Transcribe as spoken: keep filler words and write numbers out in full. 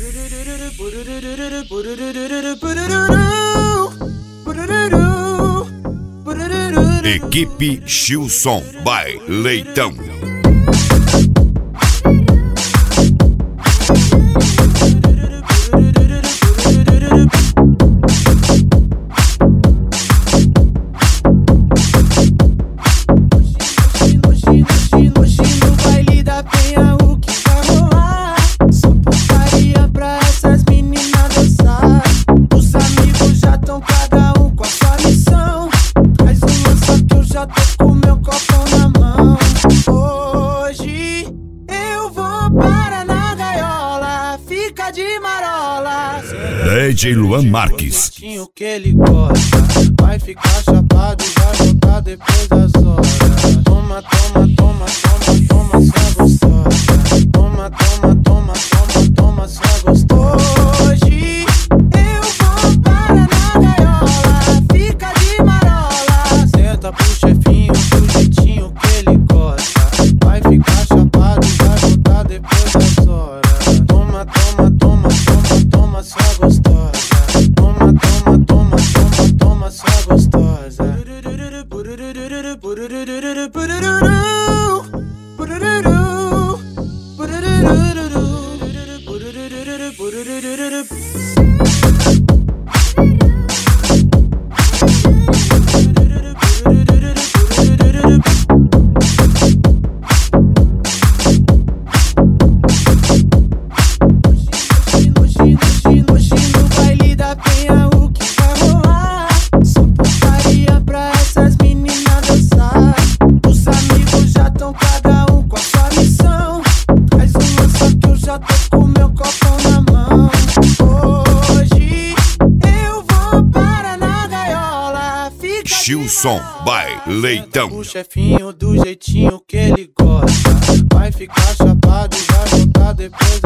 Equipe Chilson by Leitão. De marola, D J Luan Marques. Que ele gosta, vai ficar chapado e vai voltar depois das horas. Toma, toma, toma, toma, toma, só gostosa. Toma, toma, toma, toma, toma, só gostosa. Hoje eu vou para na gaiola, fica de marola. Senta pro chefinho do jeitinho que ele gosta. Vai ficar chapado e vai voltar depois das horas. Toma, toma, toma, toma, toma, só gostosa. Toma, toma, toma, toma, toma, só gostosa. Chilson by Leitão. O chefinho do jeitinho que ele gosta. Vai ficar chapado e vai voltar depois